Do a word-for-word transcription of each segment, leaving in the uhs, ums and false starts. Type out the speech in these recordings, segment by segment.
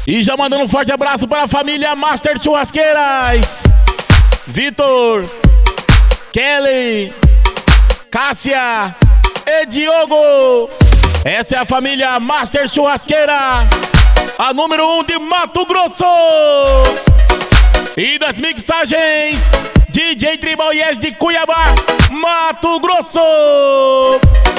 E já mandando um forte abraço para a família Master Churrasqueiras. Vitor, Kelly, Cássia e Diogo. Essa é a família Master Churrasqueira, a número um de Mato Grosso. E das mixagens, D J Tribal Yes de Cuiabá, Mato Grosso.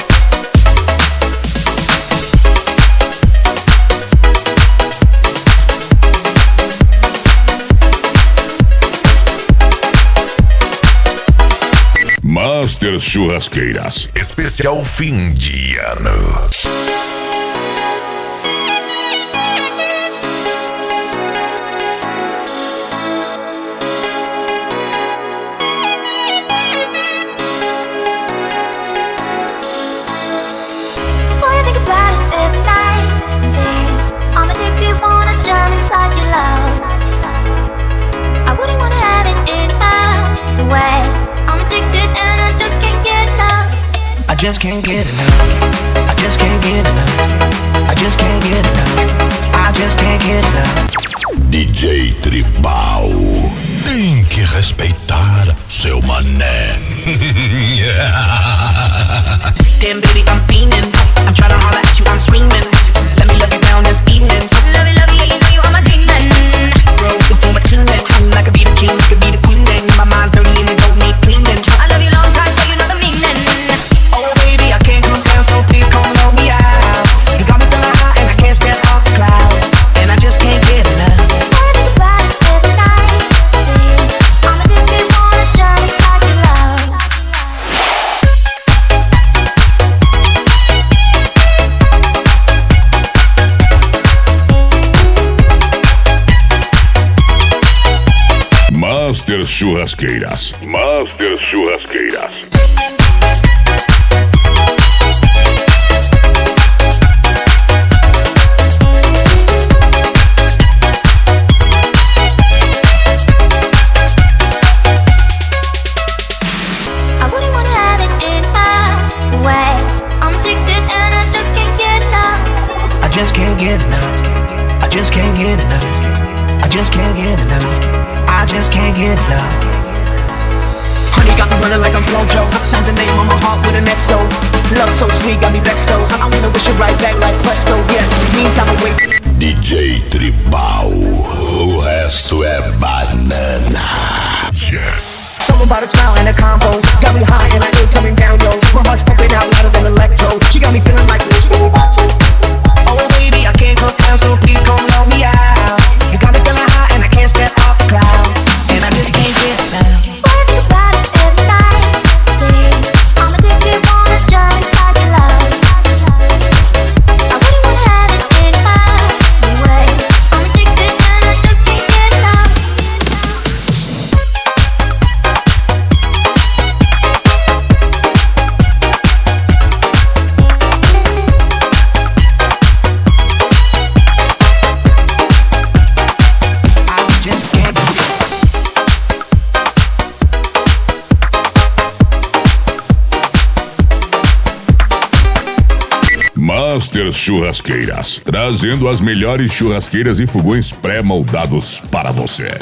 Master Churrasqueiras, especial fim de ano. I just can't get enough. I just can't get enough. I just can't get enough. I just can't get enough. D J Tribal. Tem que respeitar seu mané. Damn baby, I'm fiending. I'm trying to holler at you, I'm screaming. Let me love you down this evening. Love you, love you, yeah, you know you are my demon. Bro, you can my tune then. I could be the king, you could be the queen then. My mind's dirty and it don't need cleaning. I love you long time, so you know the meaning. Oh baby, I can't come down, so please come help me out. You got me feeling hot and I can't step off the cloud. And I just can't get enough. Wanna think about it every night, dear. I'm addicted, wanna jump inside your love. Master Churrasqueiras. Master Churrasqueiras. I just can't get enough. I just can't get enough. I just can't get enough. I just can't get enough. Honey got me running like I'm Flojo. Signs a name on my heart with an X O. Love so sweet, got me vexed though. I wanna wish it right back like presto. Yes, meantime I wait. D J Tribal. O resto é banana. Yes. Something about a smile and a combo got me high and I ain't coming down, yo. My heart's pumping out louder than electro. She got me feeling like this. Oh baby, I can't come down, so please come help me out. You got me feeling high and I can't step off the cloud. And I just can't get enough. Wanna think about it every night, dear. I'm addicted, wanna jump inside your love. I wouldn't wanna have it any other way. I'm addicted and I just can't get enough. Master Churrasqueiras, trazendo as melhores churrasqueiras e fogões pré-moldados para você.